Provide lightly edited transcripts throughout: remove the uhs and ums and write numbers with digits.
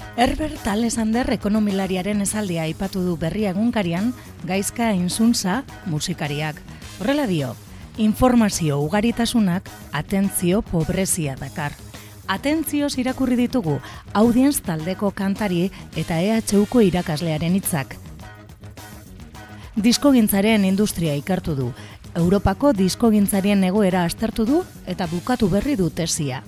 Herbert Alexander ekonomilariaren esaldia aipatu du Berria egunkarian Gaizka Insuntza musikariak. Horrela dio, informazio ugaritasunak atentzio pobrezia dakar. Atentzioz irakurri ditugu Audience taldeko kantari eta EHUko irakaslearen hitzak. Diskogintzaren industria ikertu du, Europako diskogintzarien egoera aztertu du eta bukatu berri du tesia.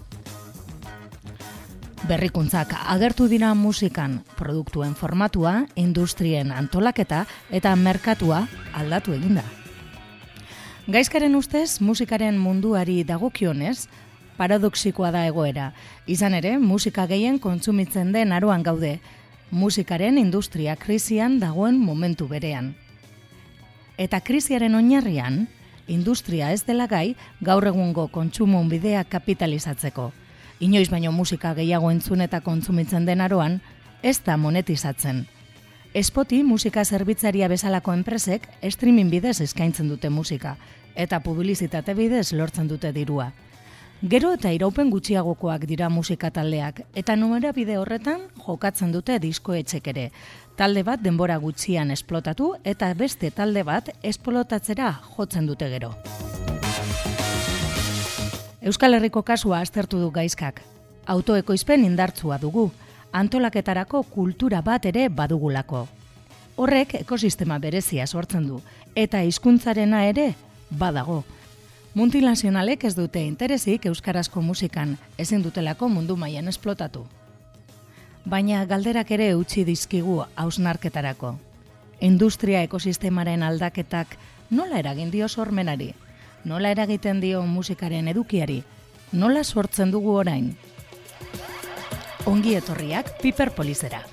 Berrikuntzak agertu dira musikan, produktuen formatua, industrien antolaketa eta merkatua aldatu eginda. Gaizkaren ustez, musikaren munduari dagokionez, paradoxikoa da egoera. Izan ere, musika gehien kontsumitzen den aroan gaude, musikaren industria krisian dagoen momentu berean. Eta krisiaren oinarrian, industria ez dela gai gaur egungo kontsumo bidea kapitalizatzeko. Inoiz baino musika gehiago entzun eta kontsumitzen den aroan, ez da monetizatzen. Spoti musika zerbitzaria bezalako enpresek streaming bidez eskaintzen dute musika, eta publizitate bidez lortzen dute dirua. Gero eta iraupen gutxiagokoak dira musika taldeak, eta numerabide horretan jokatzen dute diskoetxek ere. Talde bat denbora gutxian esplotatu eta beste talde bat esplotatzera jotzen dute gero. Euskal Herriko kasua aztertu du Gaizkak. Autoekoizpen indartsua dugu, antolaketarako kultura bat ere badugulako. Horrek ekosistema berezia sortzen du, eta hizkuntzarena ere badago. Multinazionalek ez dute interesik euskarazko musikan, ezin dutelako mundu mailan esplotatu. Baina galderak ere utzi dizkigu hausnarketarako. Industria ekosistemaren aldaketak nola eragin dio sormenari? Nola eragiten dio musikaren edukiari? Nola sortzen dugu orain? Ongi etorriak Piperpolisera.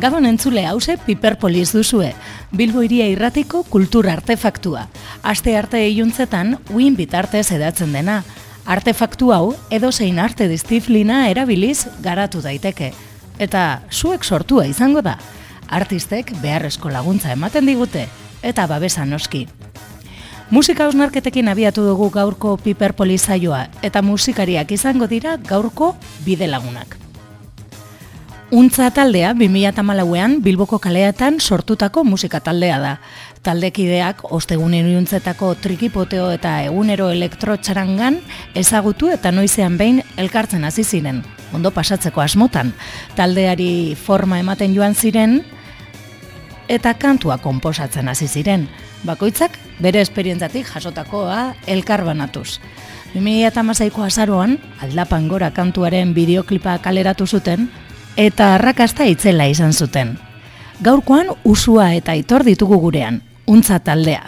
Gabon entzule hause Piperpolis duzue, Bilbo Hiria Irratiko kultur artefaktua. Aste arte iluntzetan, uin bitartez edatzen dena. Artefaktu hau edozein arte disziplina erabiliz garatu daiteke. Eta zuek sortua izango da. Artistek beharrezko laguntza ematen digute, eta babesa noski. Musika hausnarketekin abiatu dugu gaurko Piperpolis saioa, eta musikariak izango dira gaurko bidelagunak. Untza taldea 2014ean Bilboko kaleetan sortutako musika taldea da. Taldekideak ostegunen iluntzetako trikipoteo eta egunero elektrotxarangan ezagutu eta noizean behin elkartzen hasi ziren, ondo pasatzeko asmotan. Taldeari forma ematen joan ziren eta kantua konposatzen hasi ziren. Bakoitzak bere esperientzatik jasotakoa elkarbanatuz. 2016ko azaroan Aldapan Gora kantuaren bideoklipa kaleratu zuten, eta arrakasta itzela izan zuten. Gaurkoan Usua eta Aitor ditugu gurean, Untza taldea.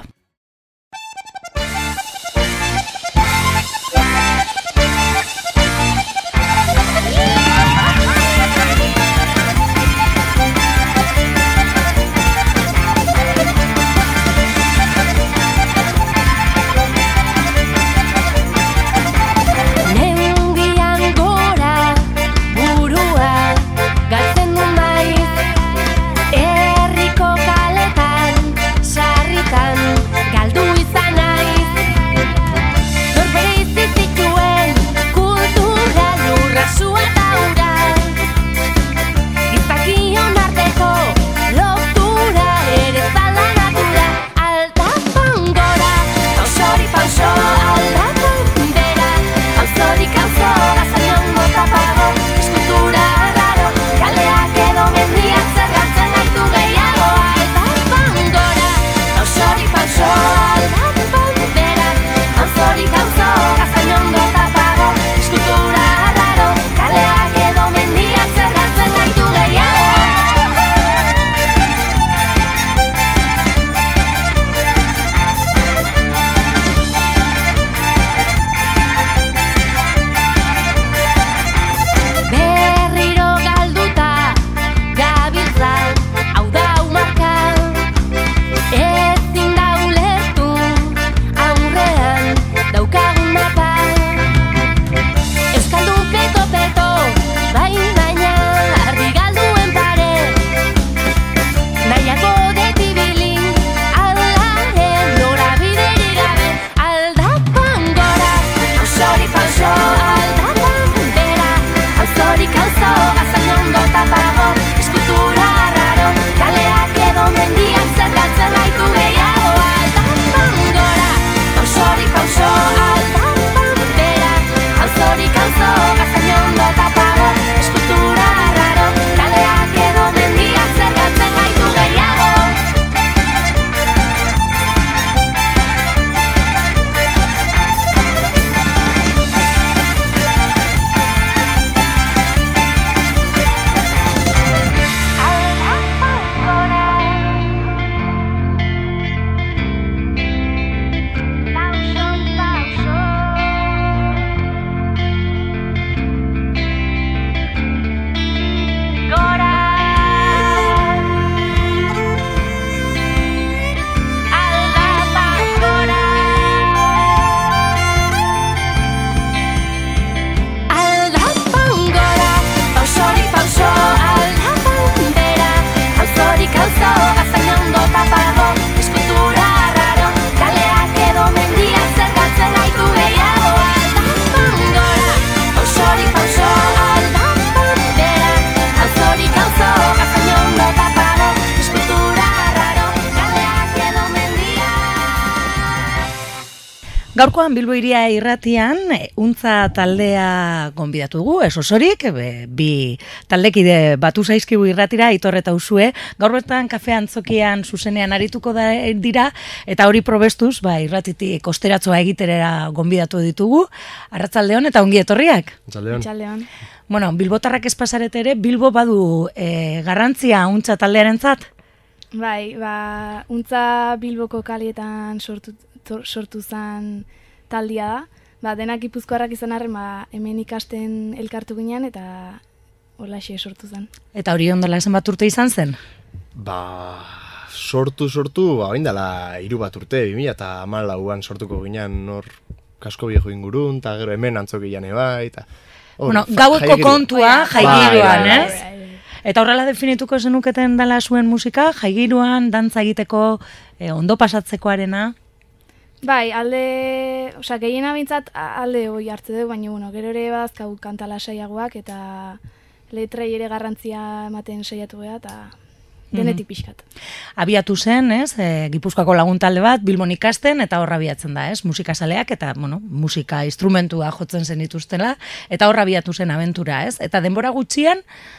Gaurkoan Bilbo Hiria Irratian Untza taldea gonbidatu dugu, ez osorik, bi taldekide batu zaizkigu irratira, Aitor eta Usue. Gaur bertan kafe antzokian zuzenean arituko dira, eta hori probestuz, irratitik osteratzoa egiterera gonbidatu ditugu. Arratsaldeon eta ongi etorriak. Arratsaldeon. Bueno, bilbotarrak ez pasarete ere, Bilbo badu garrantzia Untza taldearentzat? Bai, Untza Bilboko kalietan sortu zen taldia da. Denak gipuzkoarrak izan arren, hemen ikasten elkartu ginen, eta holaxe sortu zen. Eta hori ondela zenbat urte izan zen? Sortu, hain dela 3 bat urte, 2014an sortuko ginen hor kasko viejo ingurun, eta gero hemen antzokian bai, eta... Gaueko kontua jaigiruan, ez? Bai. Eta horrela definituko zenuketen dela zuen musika, jaigiruan, dantza egiteko, ondo pasatzekoarena? Bai, gehiena bintzat alde hoi hartze dugu, baina gero ere bazkau kanta lasaiagoak eta letrei ere garrantzia ematen saiatu geha, eta denetik pixkat. Abiatu zen, ez, Gipuzkoako laguntalde bat, Bilbon ikasten, eta horra abiatzen da, ez, musikazaleak, eta, musika instrumentua jotzen zen dituztela, eta horra abiatu zen abentura, ez, eta denbora gutxian,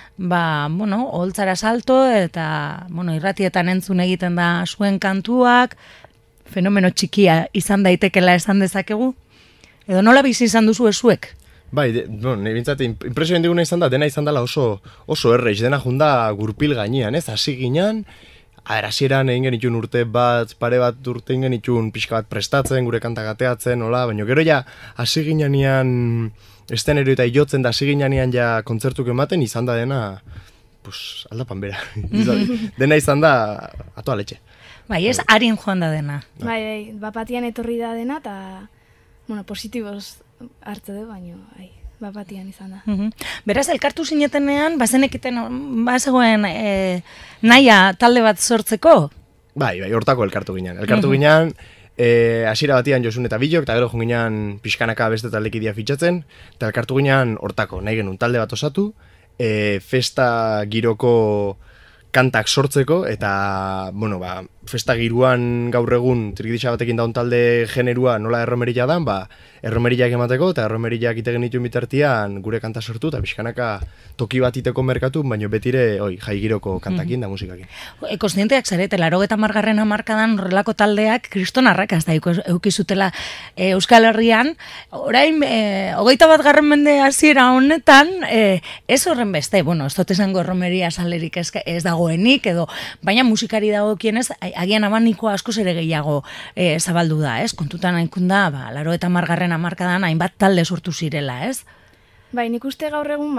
holtzara salto, eta, irratietan entzun egiten da zuen kantuak, fenomeno txikia izan daitekela esan dezakegu, edo nola bizi izan duzu ezuek? Bai, bintzat, impresio hendiguna izan da, dena izan dela oso erreiz, dena junda gurpil gainean, ez? Hasi ginen, hasieran egin genitun urte bat, pare bat urte egin genitun pixka bat prestatzen, gure kantak ateatzen, baina gero ja, hasi ginean estenero eta jotzen da, hasi ginean ja kontzertuk ematen, izan da dena, aldapan bera, dena izan da, atoa letxe. Bai, ez, harin joan da dena. Bai, bapatian etorri da dena, eta, positiboz hartze du, baina, bapatian izan da. Beraz, elkartu zinetenean, bazenekiten, bazegoen nahia talde bat sortzeko? Bai, hortako elkartu ginen. Elkartu ginen, hasiera batian Josun eta Bilok, eta gero joan ginen pixkanaka beste taldekidia fitxatzen, eta elkartu ginen hortako, nahi genuen talde bat osatu, festa giroko kantak sortzeko, eta, festa giruan gaur egun trikitisa batekin daun talde generua nola erromerila dan, erromerillak emateko, eta erromerillak ite genituen bitartian gure kanta sortu, eta pixkanaka toki bat iteko merkatu, baina betire jai giroko kantakin da musikakin. Kontzienteak zarete, 80. hamarkadan horrelako taldeak kristonarrak azta eukizutela Euskal Herrian, orain 21. mende hasiera honetan, ez horren beste, ez dut esango erromeria salerik ez dagoenik, baina musikari dagokienez, agian abaniko askoz ere gehiago zabaldu da, ez? Kontutan haikun da, 80. hamarkadan hainbat talde sortu zirela, ez? Bai, nik uste gaur egun,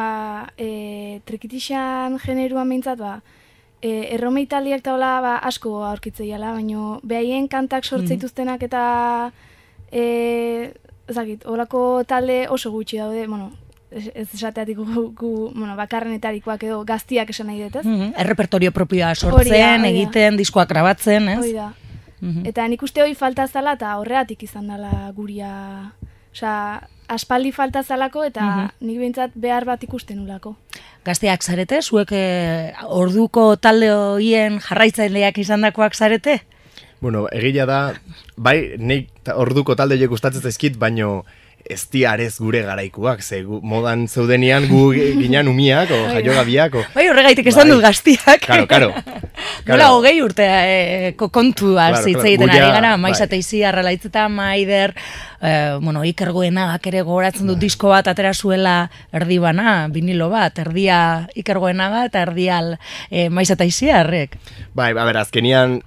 trikitixan generuan behintzat, erromei taldiak taula asko aurkitzeiala, baina behaien kantak sortzeituztenak eta horako talde oso gutxi daude, ez esateatik bakarrenetarikoak edo gaztiak esan nahi dut, ez? Errepertorio propioa sortzen, egiten, diskoak grabatzen, ez? Hoi da. Eta nik uste hori falta zala eta horreatik izan dela guria, aspaldi falta zalako eta nik behintzat behar bat ikusten ulako. Gazteak zarete, zuek orduko talde horien jarraitzaileak izandakoak zarete? Egia da, bai, nik orduko talde horiek gustatzen zaizkit, baino ez diarez gure garaikuak, ze modan zeudenian gu ginen umiak, o jaiogabiak, o... Bai, horregaitik esan dut gaztiak. Karo. Nola, 20 urte kontua zitzeiten ari gara, Maizateizi, Arralaitzeta, Maider, Iker Goenagak ere gogoratzen dut disko bat atera zuela erdi bana, vinilo bat, erdia Iker Goenaga eta erdia Maizateizi harrek. Bai, azkenian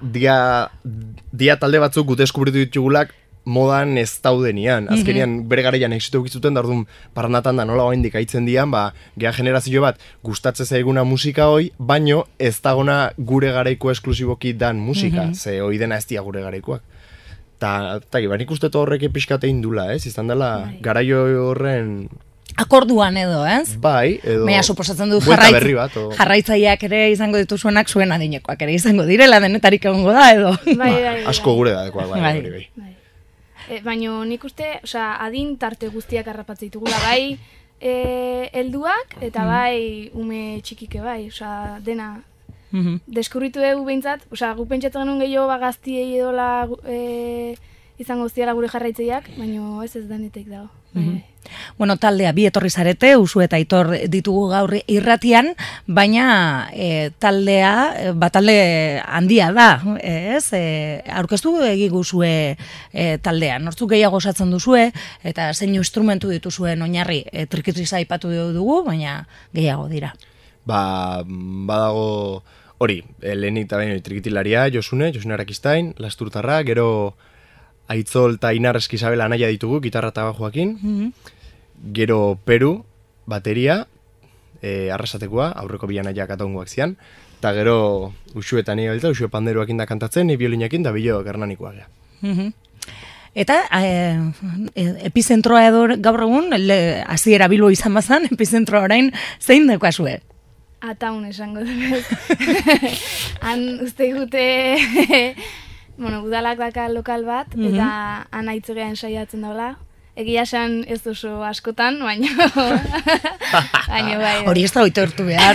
dia talde batzuk gute eskubritu ditugulak, modan ez daudenian. Azkenian bere garaian exitu egizuten, da orduan parrandatan da nola oaindik aitzen dian, geha generazio bat gustatzen zaiguna musika hoi, baino ez dagona gure garaiko esklusiboki dan musika, ze hoi dena ez dia gure garaikoak. Eta nik uste horrek epizkatein dula, ez? Izan dela garaio horren... Akorduan edo, ez? Bai, edo... Baina, suposatzen du jarraitzaileak ere izango dituzuenak zuen adinekoak ere izango direla, denetarik egongo da, edo? Bai. Asko gure da, bai. Baina nik uste, adin tarte guztiak harrapatzen ditugula, bai helduak eta bai ume txikike bai, dena deskurritu dugu behintzat, gu pentsatzen genuen gehiago gaztiei edola izango ziala gure jarraitzeiak, baina ez denetek dago. Taldea bi etorri zarete, Usu eta Aitor ditugu gaur irratian, baina talde handia da, ez? Aurkeztu egiguzue taldea, nortzuk gehiago osatzen duzue, eta zein instrumentu dituzuen oinarri trikitiza aipatu dugu, baina gehiago dira. Badago hori, lehenik eta baino trikitilaria, Josune Arakistain, Lasturtarra, gero Aitzol eta Inar Eskizabela anaia ditugu, gitarra eta bajoakin. Gero Peru, bateria, arrasatekoa, aurreko bilanaiak ataungoak zian, eta gero uxuetan nire uxue panderoak inda kantatzen, ni biolinakin da bilo gernanikoa gea. Eta epizentroa edo gaur egun, hasiera Bilbo izan bazan, epizentroa orain zein daukazue? Ataun esango dut. Han uste gute, udalak daka lokal bat, eta han aitzugean saiatzen daula. Egia esan ez oso askotan, baina bai. Hori ez da oitortu behar,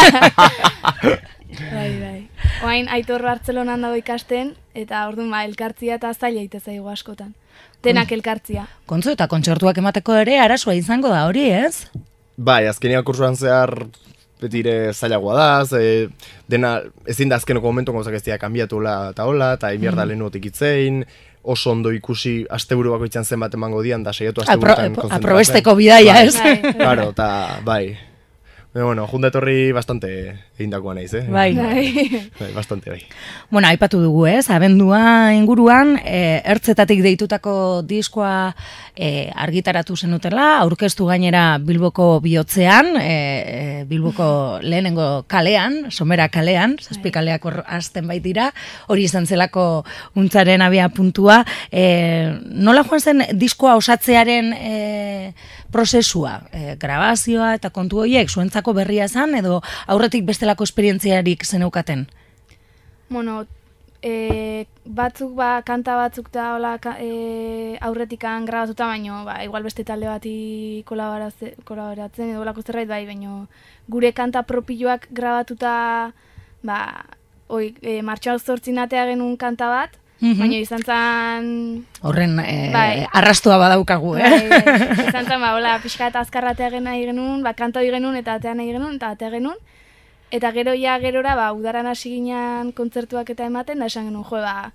Bai. Oain Aitor Bartzelonan dago ikasten, eta orduan elkartzia eta zaila ite zaigu askotan. Denak elkartzia. Kontzo eta kontzertuak emateko ere arazoa izango da hori, ez? Bai, azkenean kursuan zehar betire zailagoa da, dena ezin da azkeneko momentu gauzak ez dira kanbiatu eta hola, eta inbierda lehenuotik itzein, oso ondo ikusi asteburu bakoitzan zenbat emango dian, da saiatu asteburutan konzentratzen. Aprobesteko bidaia, ez? Claro, eta bai. Bueno, jundetorri bastante egindakoa naiz, Bai, bastante bai. Bueno, aipatu dugu, ez? Abendua inguruan, ertzetatik deitutako diskoa argitaratu zenutela, aurkeztu gainera Bilboko bihotzean, Bilboko lehenengo kalean, Somera kalean, zazpi kaleak hasten baitira, hori izan zelako untzaren abia puntua. Nola joan zen diskoa osatzearen prozesua, grabazioa eta kontu horiek, zuentzako berria zen, edo aurretik bestelako esperientziarik zeneukaten? Bueno, batzuk, kanta batzuk da aurretikan grabatuta, baino, igual beste talde bati kolaboratzen edo lako zerbait bai, baino gure kanta propioak grabatuta, martxoak 8 genuen kanta bat, baina izan zen... Horren arrastua badaukagu, Izan zen, pixka eta azkarra atea nahi genuen, kanta hori genuen eta atea nahi genuen, eta atea genuen. Eta gero gerora, udaran hasi ginen kontzertuak eta ematen, da esan genuen,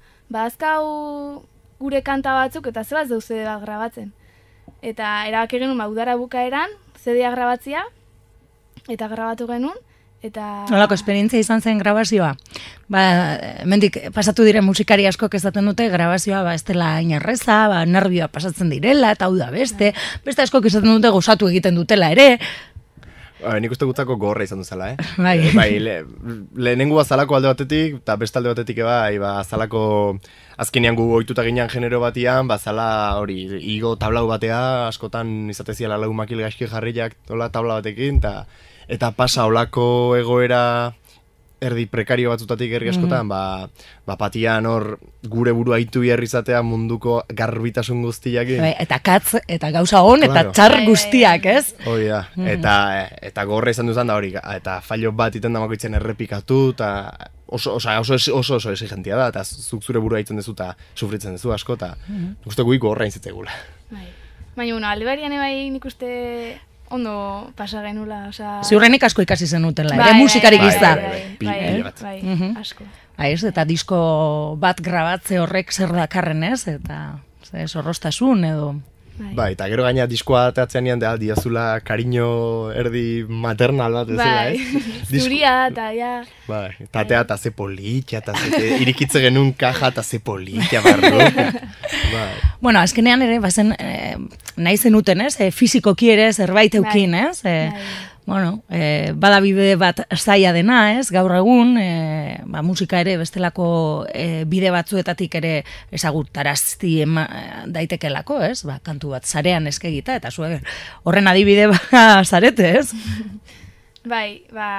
azkau gure kanta batzuk eta zebaz deu CD bat grabatzen. Eta erabaki genuen, udara bukaeran, CD-a grabatzia, eta grabatu genuen. Nolako esperientzia izan zen grabazioa? Hemendik pasatu diren musikari askok esaten dute grabazioa ez dela inerreza, nervioa pasatzen direla, eta hau da beste askok esaten dute gozatu egiten dutela ere. Nik uste gutzako gorra izan duzela, Bai. Lehenengo azalako alde batetik, eta beste alde batetik azalako azkenean gu ohituta ginean genero batian, zala hori, igo tablau batea, askotan izateziala lau makil gaizki jarriak tabla batekin, eta pasa olako egoera erdi prekario batzutatik herri askotan, patian hor gure burua itu biherri izatea munduko garbitasun guztiak. Eta katz, eta gauza hon, eta txar guztiak, ez? Hori da, eta gorra izan duzan da hori, eta fallo bat iten damakoitzen errepikatu, eta oso exigentia da, eta zuk zure burua itzen dezu, eta sufritzen dezu asko, eta uste guiko horra intzitegula. Baina, alde barian nik uste... ondo pasa genula, oza... Ziurrenik asko ikasi zenutela, ere musikarik izda. Bai, asko. Eta disko bat grabatze horrek zer dakarren, ez? Eta zorrostasun edo... Bai, eta gero gaina diskoa ateatzen nian, diazula kariño erdi maternal bat, ez zela, ez? Zuria, eta ja... Bai, eta atea eta ze politia, eta irikitze genuen kaja, eta ze politia barro. Bueno, azkenean ere, bazen, nahi zenuten, ez? Fizikoki ere zerbait eukin, ez? Bueno, bada bide bat zaila dena, ez? Gaur egun, musika ere bestelako bide batzuetatik ere ezagutarazti daitekelako, ez? Kantu bat zarean eskegita, eta zuen horren adibide zarete, ez? Bai,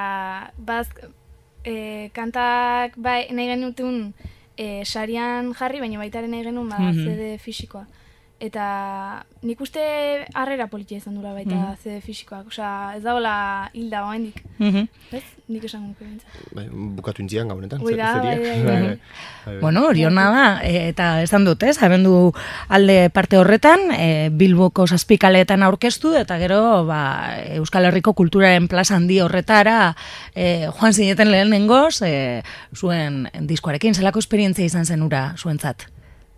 kantak nahi genuen sarian jarri, baina baitaren nahi genuen CD fisikoa. Eta nik uste harrera politia izan dura baita CD fisikoak. Osa, ez dagoela hilda oaindik. Ez? Nik esan gunuko bintzat. Bukatu intzian gaunetan. Bai. Bueno, hori hona da. Eta esan dut, ez? Abendu alde parte horretan, Bilboko zazpikaleetan aurkeztu, eta gero Euskal Herriko kulturaren plaza handi horretara joan zineten lehenengoz, zuen diskoarekin, zelako esperientzia izan zen ura zuentzat?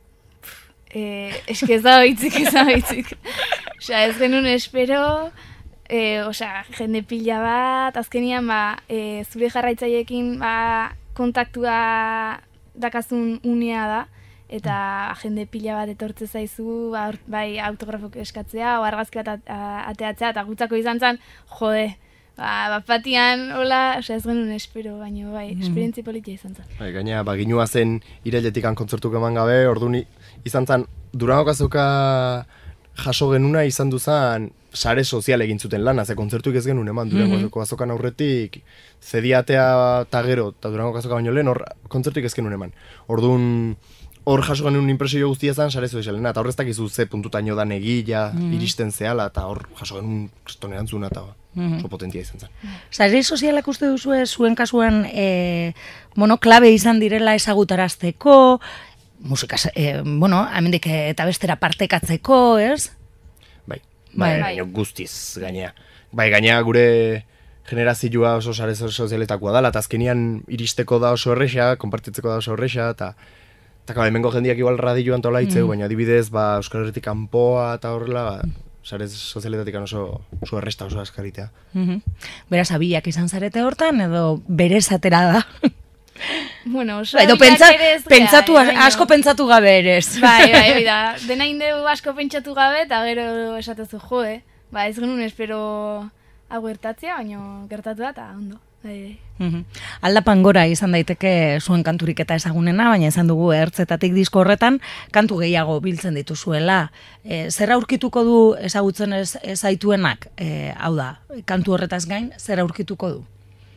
Eske ez da baitzik. Osa, ez genuen espero, jende pila bat, azkenian, zure jarraitzaileekin kontaktua dakazun unea da, eta jende pila bat etortze zaizu, bai autografok eskatzea, o argazki bat ateatzea, eta gutzako izan zen, jode, Batian, hola, ez genuen espero, baina bai, esperientzi politia izan zen. Bai, gaina, ginua zen irailetik kontzertuk eman gabe, orduan izan zen, Durangok azoka jaso genuna izan duzan sare sozial egin zuten lana, ze kontzertuik ez genuen eman Durangoko azokan aurretik, zediatea eta gero, eta Durangoko azoka baino lehen, hor kontzertuik ez genuen eman. Orduan, hor jaso genuen impresio guztia zen sare sozialena, eta horreztak izu ze puntutaino dan egila, iristen zehala, eta hor jaso genuen kriston erantzuna, eta oso potentia izan zen. Sare sozialak uste duzu zuen kasuan, klabe izan direla ezagutarazteko, musikaz, hemendik eta bestera partekatzeko, ez? Bai, guztiz gainea. Bai, gainea gure generazioa oso sare sozialetakoa dela, eta azkenian iristeko da oso erresa, konpartitzeko da oso erresa, eta hemengo jendiak igual radioan tola hitzeu, baina adibidez, Euskal Herritik kanpoa eta horrela, sare sozialetatik oso erresta, oso askaritea. Beraz, abiak izan zarete hortan, edo berezatera da? Bueno, oso edo asko pentsatu gabe erez. Bai, da. Dena indeu asko pentsatu gabe, eta gero esatezu jo, ez genuen espero hau gertatzea, baina gertatu da, eta ondo. Aldapan gora izan daiteke zuen kanturik eta ezagunena, baina esan dugu ertzetatik disko horretan kantu gehiago biltzen dituzuela. Zer aurkituko du ezagutzen zaituenak? Hau da, kantu horretaz gain, zer aurkituko du?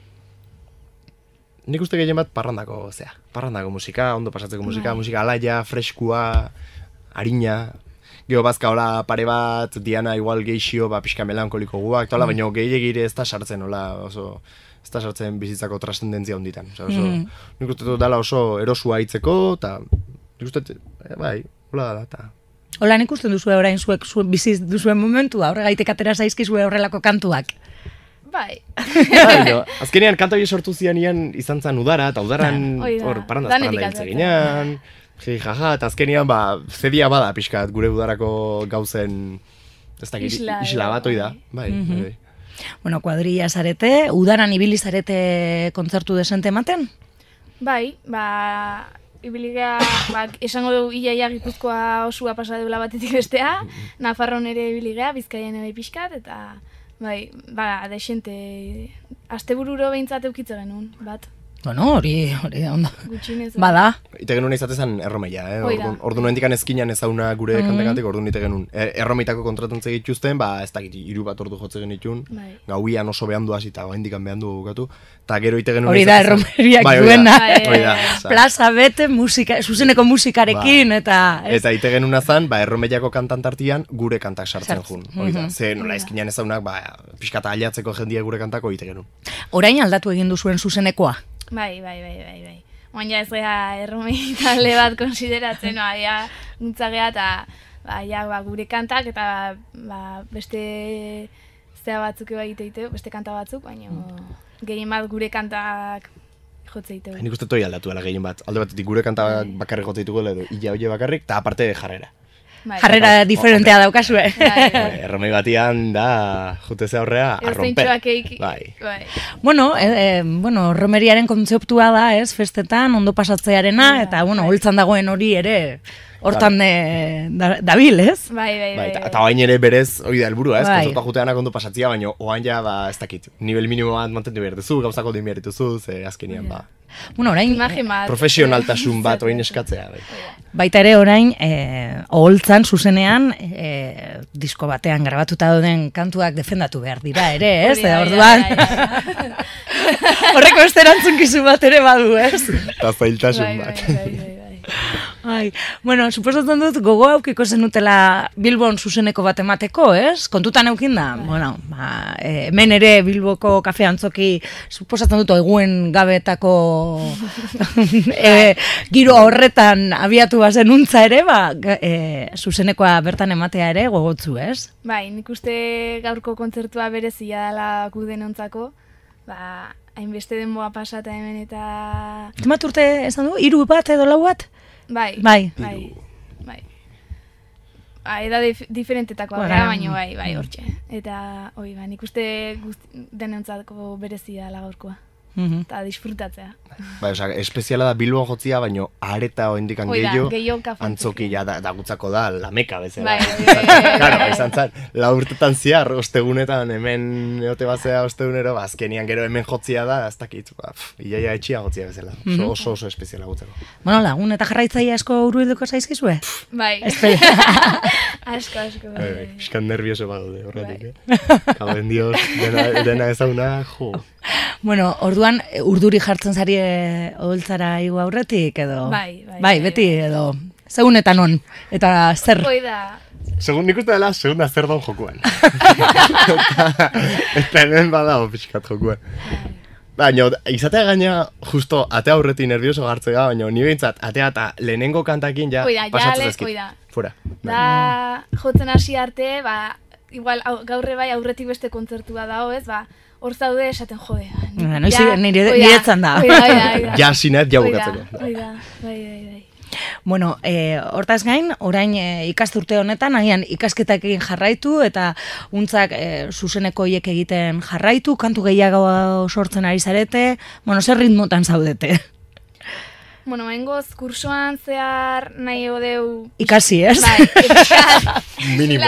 Nik uste gehien bat parrandako musika, ondo pasatzeko musika, musika alaia, freskua, harina. Gero bazka hola pare bat, Diana igual geixio, pixka melankoliko guak, baina gehiagire ez da sartzen, oso ez da sartzen bizitzako trascendentzia honditan. Nik uste dut dala oso erosua hitzeko, eta nik uste, bai, hola dala, eta... Hola, nik uste duzue orain zuek biziz duzuen momentua, horregaitek atera zaizkizue horrelako kantuak. Bai. Azkenean, kanta hori sortu zianian izan zen udara, eta udaran parrandaz hiltze ginean, jaja, eta azkenean, zedia bada pixkat gure udarako gauzen, ez dakit, isla bat da. Bai. Bueno, kuadrilla zarete, udaran ibili zarete kontzertu desente ematen? Bai, ibiligea, esango dugu iaia Gipuzkoa osua pasa deula batetik bestea, Nafarron ere ibiligea, Bizkaian ere pixkat, eta... Bai, desente, astebururo behintzat eukitze genuen, bat. Bueno, hori ondo. Gutxinez. Bada. Ite genuen izatezan erromeia, ordu noendikan ezkinan ezauna gure kantekantik, ordu nite genuen. Erromeitako kontratuntze gituzten, ez dakit, 3 bat ordu jotze genitun, gauian oso behandu hasi eta hendikan behandu gatu, eta gero ite genuen... Hori da, erromeriak duena. Hori da. Plaza bete, zuzeneko musikarekin, eta... Eta ite genuen azan, erromeiako kantantartian gure kantak sartzen jun. Ze nola ezkinan ezaunak, pixkata aliatzeko jendia gure kantako ite genuen. Orain aldatu egin duzuen zuzenekoa? Bai. Oain ez geha erromei talde bat konsideratzen, nintzagea eta gure kantak eta beste zea batzuk egiteite, beste kanta batzuk, baina gehien bat gure kantak jotze egiteu. Nik uste toi aldatu dela gehien bat, alde batetik gure kantak bakarrik jotze egituko edo illa oie bakarrik, eta aparte jarrera. Jarrera diferentea daukazue. Erromei batian da, juteze aurrea, arromper. Bueno, romeriaren kontzeptua da, festetan, ondo pasatzearena, eta, holtzan dagoen hori ere, hortan dabil, ez? Bai. Eta oain ere berez, hori da helburua, kontzertua juteanak ondo pasatzea, baina oain ja, ez dakit, nivel minimo bat mantendu behar duzu, gauzako din behar duzu, ze azkenian, Bueno, orain... Profesionaltasun bat orain eskatzea. Baita ere orain, oholtzan, zuzenean, disko batean grabatuta dauden kantuak defendatu behar dira ere, ez? Orduan... Horreko erantzunkizu bat ere badu, ez? Eta zailtasun bat. Bueno, suposatzen dut gogo aukiko zenutela Bilbon zuzeneko bat emateko, ez? Kontutan eukin da? Bueno, hemen ere Bilboko kafe antzoki suposatzen dut eguen gabetako giro horretan abiatu bazen untza ere, zuzenekoa bertan ematea ere gogotzu, ez? Bai, nik uste gaurko kontzertua berezia dela gudenontzako, hainbeste denboa pasata hemen eta... Zemat urte esan du? 3 bat edo 4 bat? Bai. Eda diferentetakoa gara, baina bai, hortxe. Eta, nik uste denontzako berezia dela gaurkoa. eta disfrutatzea. Bai, osea, espeziala da Bilbon jotzia, baino areta oendikan gehiago antzokia da gutzako da lameka bezala. Claro, izan zan, 4 urtetan ziar, ostegunetan hemen eote bazea ostegunero, azkenian gero hemen jotzia da, ez dakit, iaia etxia jotzia bezala. Oso espeziala gutzako. Bueno, lagun eta jarraitzaile asko hurbilduko zaizkizue? Bai. Asko. Piskan nervioso badaude, horretik, Kaben Dios, dena ezaguna, jo. Bueno, orduan, urduri jartzen zari oholtzara igo aurretik, edo? Bai, beti, edo, segunetan on, eta zer? Hoi da. Segun nik uste dela, segunda zer daun jokuan. Eta hemen badao pixkat jokuan. Baina, izatea gaina, justo, atea aurretik nervioso gartzea, baina, ni behintzat, atea eta lehenengo kantakin ja pasatzen ezkit. Fuera. Da, jotzen hasi arte, igual, gaurre bai aurretik beste kontzertua dago, ez, hor zaude esaten jode. Niretzan da. Ja, sinet, ja bukatzeko. Bai. Bueno, hortaz gain, orain ikasturte honetan, agian ikasketakin jarraitu, eta untzak zuzeneko hiek egiten jarraitu, kantu gehiago sortzen ari zarete, bueno, zer ritmotan zaudete? Bueno, bengoz, kursoan zehar nahi odeu... Ikasi, ez? Bai, minimo.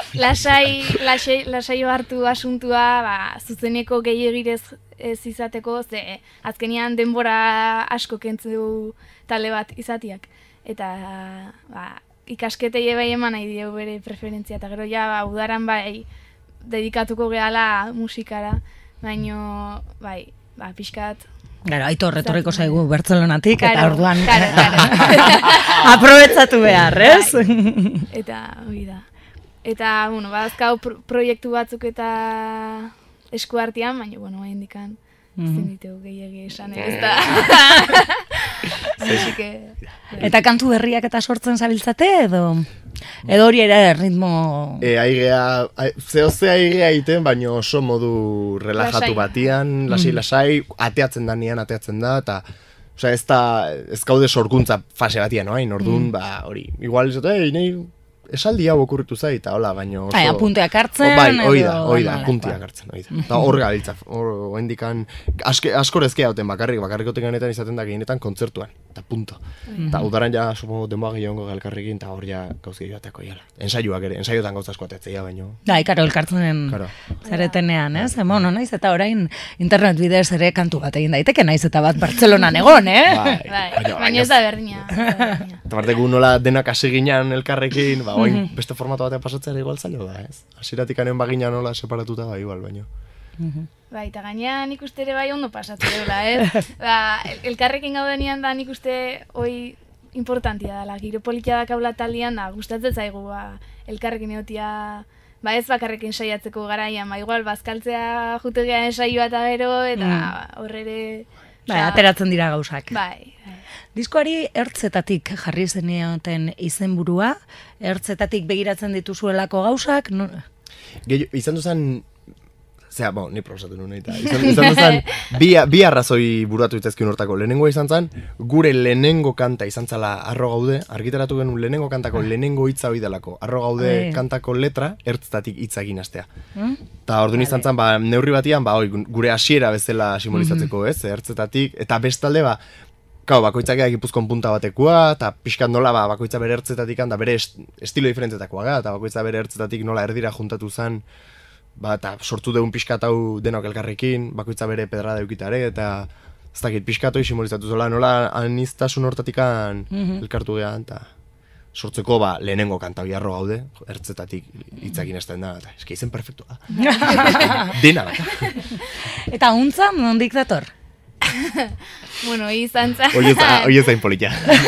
Lasai hartu asuntua, zuzeneko gehiagirez ez izateko, ze azkenian denbora asko kentzu talde bat izatiak. Eta ikasketei bai eman nahi dio bere preferentzia, eta gero ja udaran bai dedikatuko gehala musikara, baino pixkat... Gero, Aitor etorriko zaigu Bartzelonatik, eta orduan aprobetsatu behar, ez? Eta, hori da. Eta, bueno, badazkau proiektu batzuk eta eskuartean, baina, bueno, hain dikan, ezin ditugu gehiagi esan, ez da. Eta kantu berriak eta sortzen zabiltzate, edo hori ere ritmo... Zehozea aigea egiten, baina oso modu relajatu batian, lasai, ateatzen da, eta ez gaude sorkuntza fase batian, hain, orduan, hori, igual izate, nahi, esaldi hau okurritu zait, eta hola, baina oso... Apunteak hartzen, hoi da, apunteak hartzen, eta hor gabiltza, hor indikan, askorezkea hauten bakarrik oten ganetan izaten da gehienetan kontzertuan, eta punto. Eta udaran ja, supongo, denboa gehiongo galkarrikin, eta hor ja gauzki joateko iala. Ensaioak ere, ensaiotan gauza asko atetzea, baino... Ikaro, elkartzen zaretenean, ez? Bueno, naiz, eta orain internet bidez ere kantu bat egin daiteke, naiz, eta bat Bartzelonan egon, Baina ez da berdina. Eta barteko nola denak hasi ginean elkarrekin, oin beste formatu batean pasatzea igual zailo da, ez? Hasiratik anen bagina nola separatuta igual, baino. Bai, eta gainean nik uste ere bai ondo pasatu dela, ez? Elkarrekin gaudenian da nik uste hoi importantia dela, giro politia da kaula talian da, gustatzen zaigu, elkarrekin egotia, ez bakarrekin saiatzeko garaian, igual bazkaltzea jutegea ensaioa eta gero, eta horrere... Ateratzen dira gauzak. Bai. Diskoari ertzetatik jarri zenioten izenburua, ertzetatik begiratzen dituzuelako gauzak? Izan duzan, ni probosatu nuen, izan duzan, bi arrazoi buruatu ditezkin hortako. Lehenengoa izan zen, gure lehenengo kanta izan zala Arro Gaude, argitaratu genuen lehenengo kantako lehenengo hitza hori delako. Arro Gaude kantako letra ertzetatik hitza egin astea. Eta orduan izan zen, neurri batian, gure hasiera bezala simbolizatzeko, ez, ertzetatik, eta bestalde, bakoitzak edak Gipuzkoan punta batekoa, eta pixkat nola bakoitza bere ertzetatik da bere estilo diferentetakoa, eta bakoitza bere ertzetatik nola erdira juntatu zen, eta sortu deun pixkat hau denok elkarrekin, bakoitza bere pedrada eukitare, eta ez dakit pixkat hori simbolizatu zola, nola aniztasun hortatikan elkartu gehan, eta sortzeko lehenengo kanta Arro Gaude, ertzetatik hitzakin esten da, eta eski izen perfektua. Dena bat. Eta untza, nondik dator? Bueno, izan zan... Hoi ez zain politia.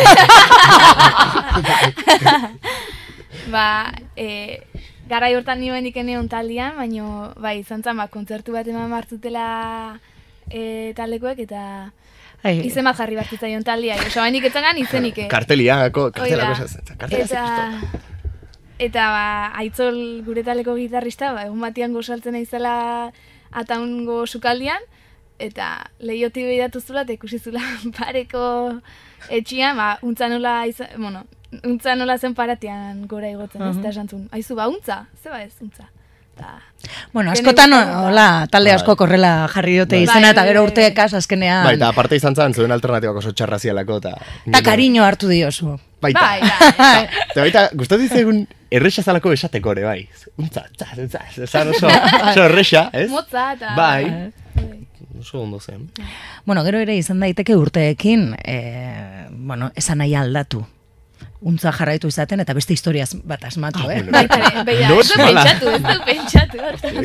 Garai hortan nioen dikeneon taldean, baina izan zan, kontzertu bat eman martzutela taldekoek, eta izen bat jarri bartitzaion taldea. Oso, bainik etzagan izenik. Kartelako Eta Aitzol gure taldeko gitarrista, egun batian gozaltzen aizela ataungo sukaldian, eta lehioti behidatu zula, eta ikusi zula pareko etxian, untza nola zen paratean gora igotzen, ez da esan zuen. Aizu, untza? Zeba ez, untza? Bueno, askotan, hola, talde asko korrela jarri dute izena, eta gero urteekaz azkenean... Bai, eta aparte izan zen, zuen alternatibak oso txarra zialako, eta... Ta kariño hartu diozu. Baita. Eta baita, gustatu dizegun erresa zalako esateko ere, bai. Untza, zan oso erresa, ez? Motza, eta... Bai. Oso ondo zen. Bueno, gero ere izan daiteke urteekin, esan nahi aldatu. Untza jarraitu izaten, eta beste historiaz bat asmatu, Beira, ez du pentsatu.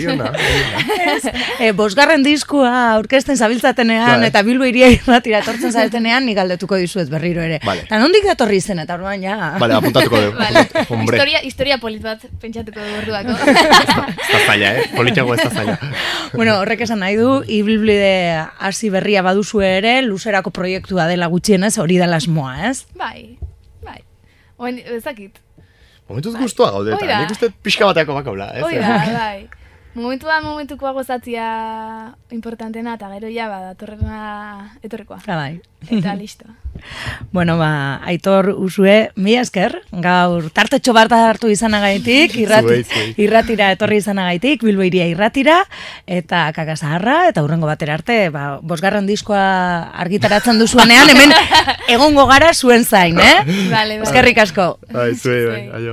Bosgarren diskua aurkezten zabiltzatenean, eta Bilbo iria irratira etortzen zabiltzatenean, nik galdetuko dizuet berriro ere. Eta nondik datorri zen, eta orduan ja... Bale, apuntatuko dugu. Historia polit bat pentsatuko dugu orduako. Ez da zaila, politxago ez da zaila. Bueno, horrek esan nahi du, ibilbide hasi berria baduzu ere, luzerako proiektua dela gutxienez, hori dela asmoa, ez? Bai. Oen, ezakit. Momentuz guztua gaude, eta nik uste pixka bateako bakaula. Oida, bai. Momentukoa gozatzia importantena, eta gero ja, datorrena etorrekoa. Bai. Eta listo. Bueno, Aitor Usue, mila esker, gaur tartetxo bat hartu izanagaitik, irratira etorri izanagaitik, Bilbo iria irratira, eta Kakazaharra, eta hurrengo batera arte, bosgarren diskoa argitaratzen duzuanean, hemen egongo gara zuen zain, Vale. Eskerrik asko. Bai, bai, aio.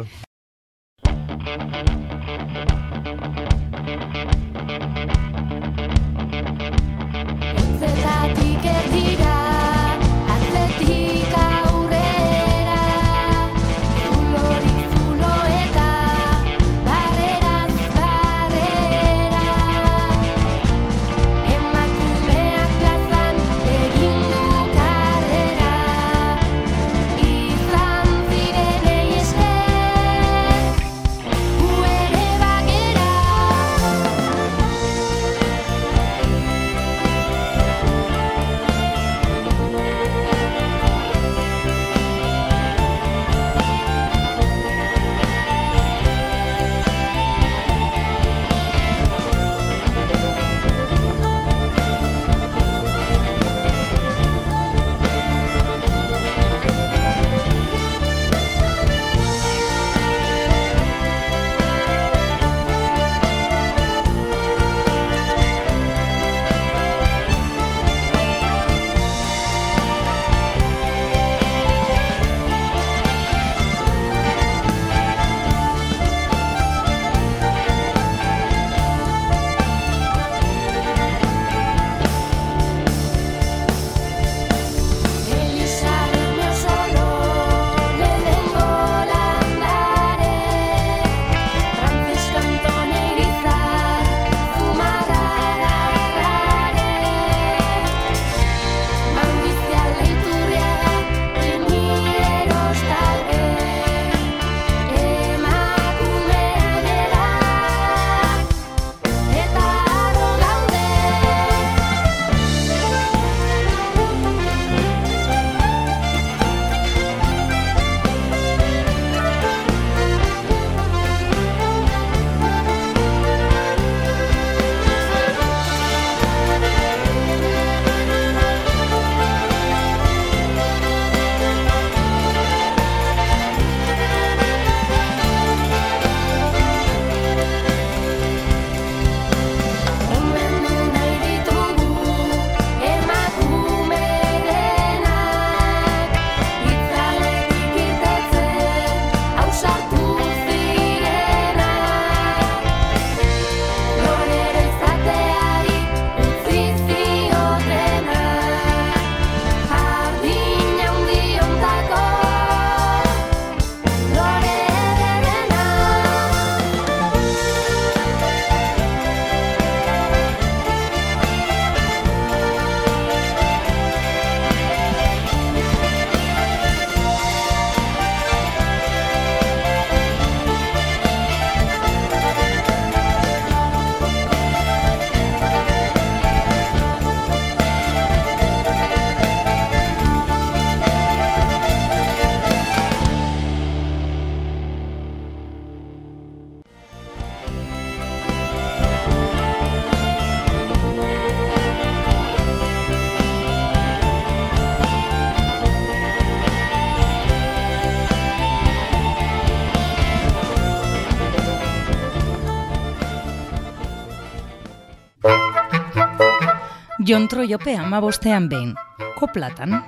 Jontro jope 15ean behin, koplatan.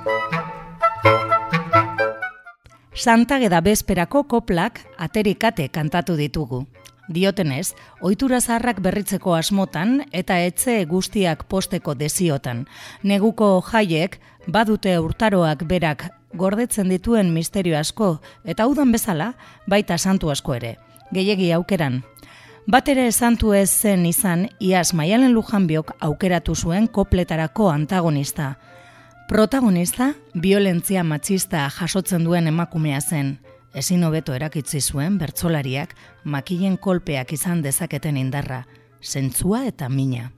Santageda bezperako koplak aterikate kantatu ditugu. Diotenez, ohitura zaharrak berritzeko asmotan eta etxe guztiak posteko desiotan. Neguko jaiek badute urtaroak berak gordetzen dituen misterio asko eta udan bezala baita santu asko ere. Gehiegi aukeran. Batere santu ez zen izan, iaz Maialen Lujanbiok aukeratu zuen kopletarako antagonista. Protagonista, biolentzia matxista jasotzen duen emakumea zen. Ezin hobeto erakitsi zuen bertsolariak makilen kolpeak izan dezaketen indarra, zentzua eta mina.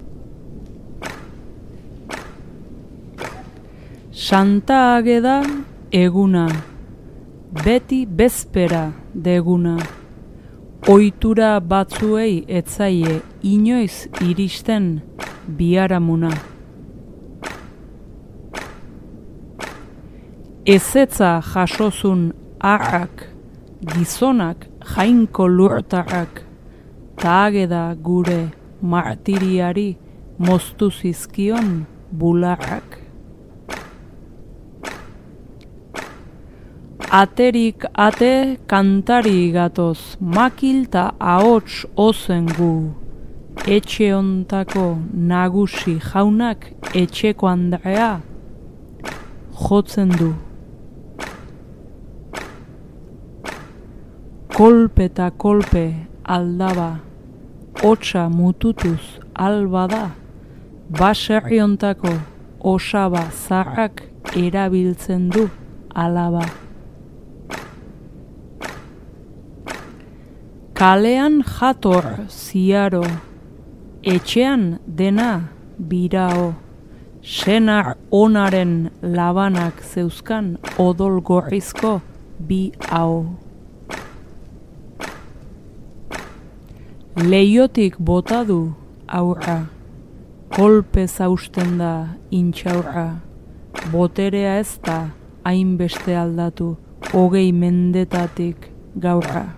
Santa Ageda eguna, beti bezpera deguna. Ohitura batzuei etzaie inoiz iristen biharamuna. Ezetza jasozun harrak, gizonak jainko lurtarrak, ta Ageda gure martiriari moztu zizkion bularrak. Aterik ate kantari gatoz, makil ta ahots ozen gu. Etxe ontako nagusi jaunak etxeko andrea jotzen du. Kolpe eta kolpe aldaba, hotsa mututuz alba da, baserri ontako osaba zarrak erabiltzen du alaba. Kalean jator ziaro, etxean dena birao, senar onaren labanak zeuzkan odol gorrizko bi hau. Leiotik bota du aurra, kolpe zausten da intxaurra, boterea ez da hainbeste aldatu 20 mendetatik gaurra.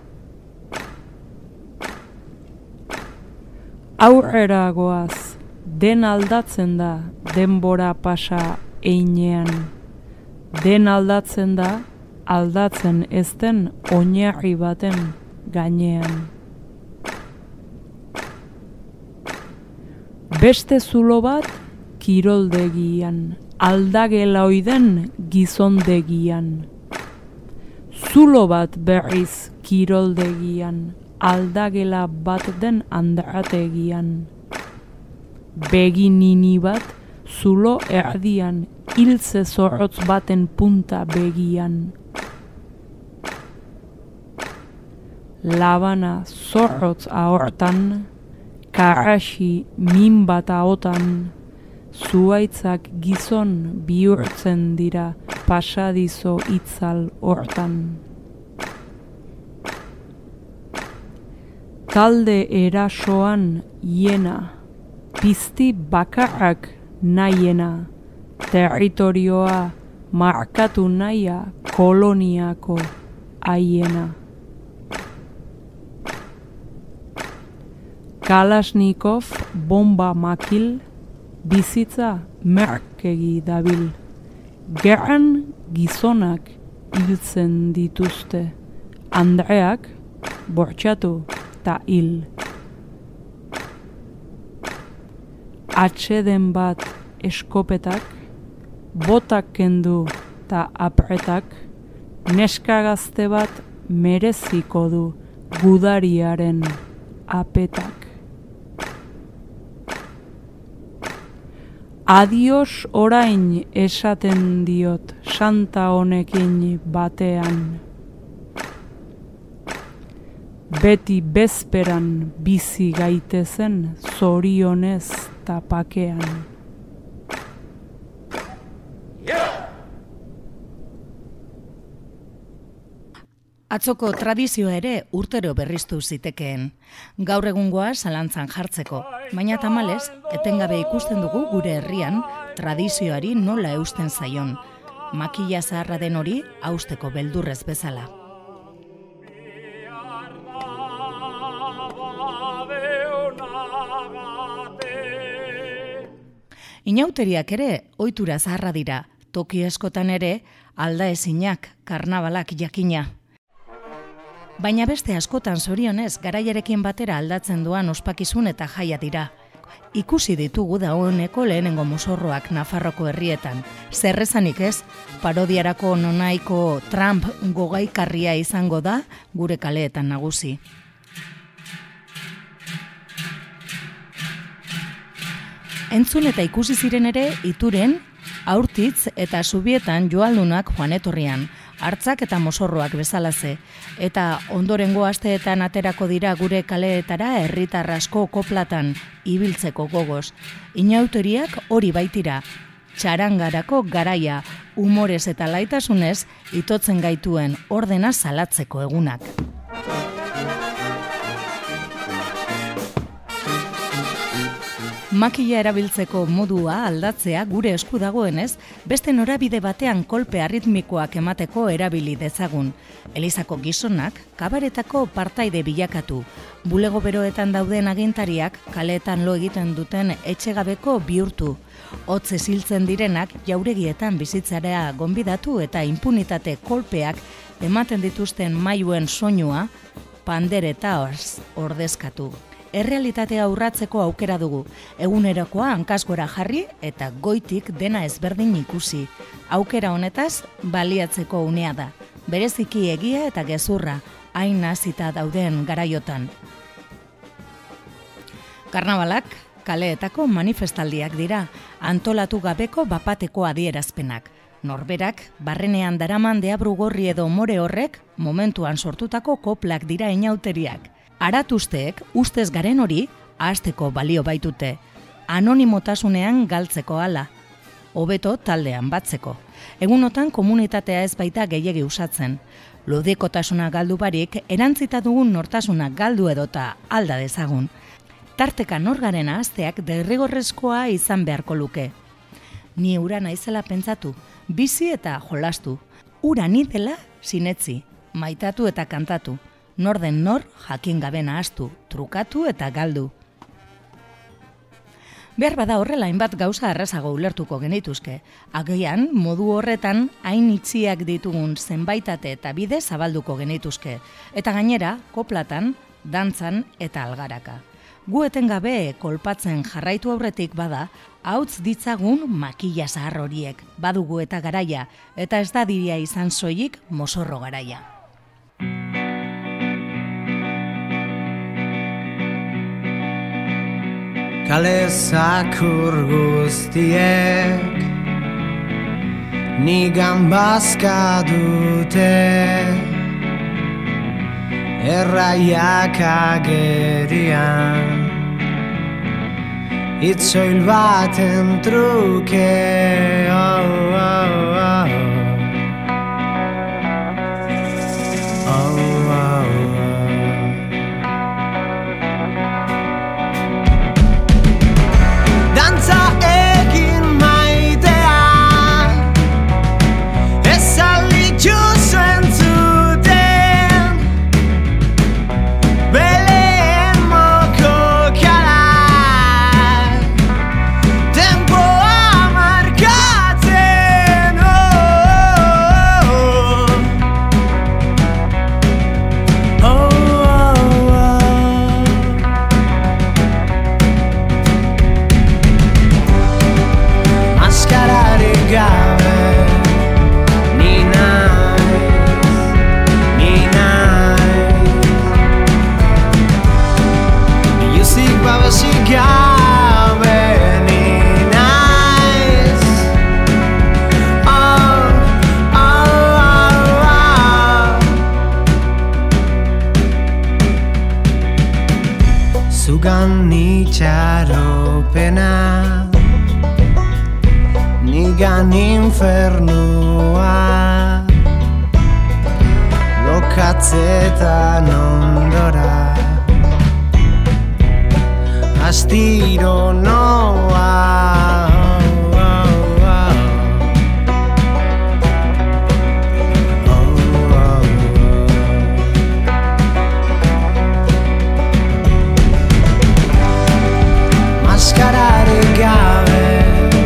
Aurrera goaz, den aldatzen da denbora pasa einean. Den aldatzen da aldatzen ez den oinarri baten gainean. Beste zulo bat kiroldegian, aldagela oiden gizondegian. Zulo bat berriz kiroldegian, aldagela bat den andrategian. Beginini bat zulo erdian, hiltze zorrotz baten punta begian. Labana zorrotz ahortan, karrasi min bat ahotan, zuaitzak gizon bihurtzen dira pasadizo itzal hortan. Talde erasoan hiena, pizti bakarrak nahiena, territorioa markatu nahia koloniako haiena. Kalashnikov bomba makil, bizitza merkegi dabil. Gerran gizonak hiltzen dituzte, andreak bortxatu ta hil. Atxeden bat eskopetak, botak kendu ta apretak, neska gazte bat mereziko du gudariaren apetak. Adios orain esaten diot santa honekin batean. Beti bezperan bizi gaitezen zorionez tapakean. Atzoko tradizioa ere urtero berriztu zitekeen. Gaur egungoa zalantzan jartzeko, baina tamalez, etengabe ikusten dugu gure herrian tradizioari nola eusten zaion. Makila zaharra den hori hausteko beldurrez bezala. Inauteriak ere ohitura zaharra dira, toki askotan ere aldaezinak, karnabalak jakina. Baina beste askotan zorionez garaiarekin batera aldatzen doan ospakizun eta jaia dira. Ikusi ditugu dagoeneko lehenengo mozorroak Nafarroko herrietan. Zerrezanik ez, parodiarako nonaiko Trump gogaikarria izango da gure kaleetan nagusi. Entzun eta ikusi ziren ere Ituren, Aurtitz eta Zubietan joaldunak joan etorrian, hartzak eta mozorroak bezalaze, eta ondorengo asteetan aterako dira gure kaleetara herritar asko koplatan ibiltzeko gogoz. Inauteriak hori baitira, txarangarako garaia, humorez eta laitasunez itotzen gaituen ordena salatzeko egunak. Makila erabiltzeko modua aldatzea gure esku dagoenez, beste norabide batean kolpe arritmikoak emateko erabili dezagun. Elizako gizonak kabaretako partaide bilakatu. Bulego beroetan dauden agintariak kaleetan lo egiten duten etxegabeko bihurtu. Hotz eziltzen direnak jauregietan bizitzarea gonbidatu eta impunitate kolpeak ematen dituzten mailuen soinua pandereta ordezkatu. Errealitatea urratzeko aukera dugu, egunerakoa hankasgora jarri eta goitik dena ezberdin ikusi. Aukera honetaz baliatzeko unea da, bereziki egia eta gezurra, hain nazita dauden garaiotan. Karnabalak kaleetako manifestaldiak dira, antolatu gabeko bapateko adierazpenak. Norberak, barrenean daraman deabru gorri edo more horrek, momentuan sortutako koplak dira inauteriak. Aratuzteek, ustez garen hori, ahazteko balio baitute. Anonimotasunean galtzeko hala. Hobeto taldean batzeko. Egunotan komunitatea ez baita gehiegi usatzen. Ludikotasuna galdu barik, erantzita dugun nortasuna galdu edota alda dezagun. Tarteka norgaren ahazteak derrigorrezkoa izan beharko luke. Ni ura naizela pentsatu, bizi eta jolastu. Ura ni dela sinetzi, maitatu eta kantatu. Nor den nor jakin gabe nahaztu, trukatu eta galdu. Behar bada horrela hainbat gauza errazago ulertuko genituzke. Agian, modu horretan, hain itxiak ditugun zenbaitate eta bide zabalduko genituzke. Eta gainera, koplatan, dantzan eta algaraka. Gu etengabe kolpatzen jarraitu aurretik bada, hauts ditzagun makila zahar horiek, badugu eta garaia, eta ez da diria izan soilik mozorro garaia. Kale zakur guztiek nigan bazka dute, erraiak agerian itzoil baten truke. Dantza egin maitea ez alitu zentzuten beleen moko karak tempoa markatzen. Maskararik gabe ni naiz Iusik babesik gabe ni naiz. Zugan itxaropena nigan infernua lokatzetan ondora astiro noa. Maskararik gabe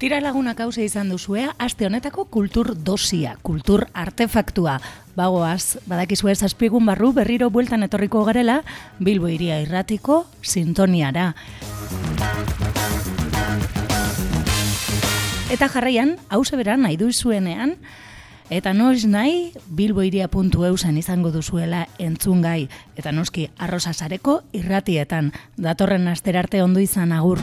Tira lagunak hauze izan duzuea, aste honetako kultur dosia, kultur artefaktua. Bagoaz, badakizue zazpigun barru berriro bueltan etorriko garela, Bilbo Hiria Irratiko sintoniara. Eta jarraian, hauze beran nahi duzuenean, eta noiz nahi, bilbohiria.eusen izango duzuela entzungai, eta noski Arrosasareko irratietan, datorren asterarte ondo izan agur.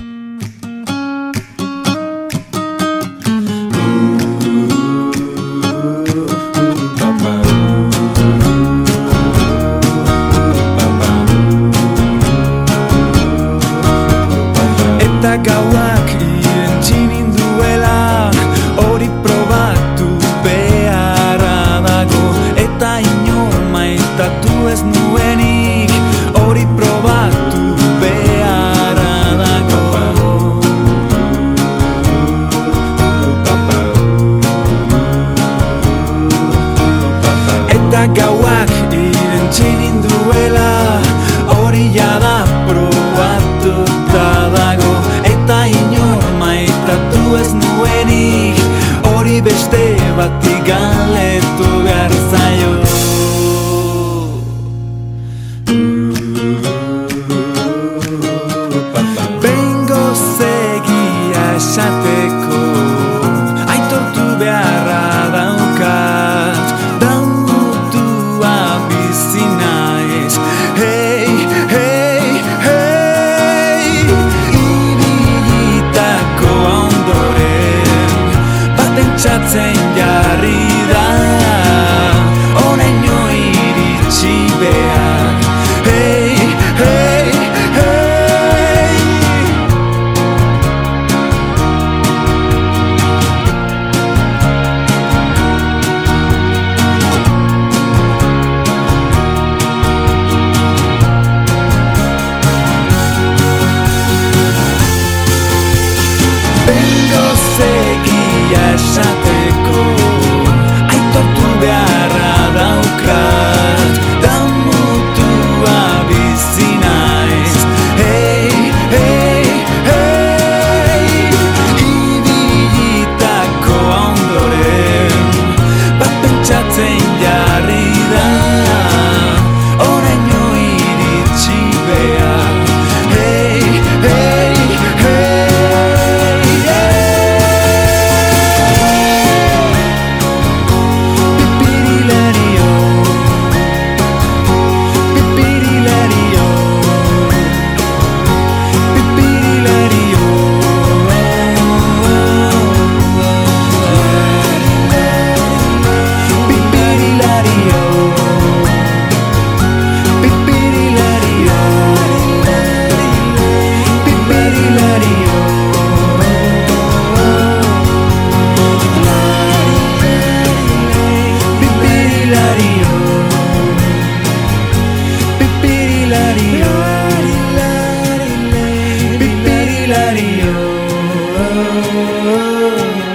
Eta gauak irentzi ninduela, hori probatu beharra dago. Eta inor maitatu ez nuenik, hori probatu beharra dago. Eta gauak irentzi ninduela, hori jada probatuta dago. Eta inor maitatu ez nuenik, hori beste bati galetu behar zaio. Bengo segia esateko, aitortu beharra daukat, damutua bizi naiz. Hey, hey, hey, ibilitako ondoren, batentsatzen jarri da, oraino iritsi behar. Hey, hey, hey. Bengo segia esateko, aitortu beharra daukat, damutua bizi naiz. Hey, hey, hey, ibilitako ondoren, bat pentsatzen jarri da, oraino iritsi behar. Hey, hey, hey. Pipirilario.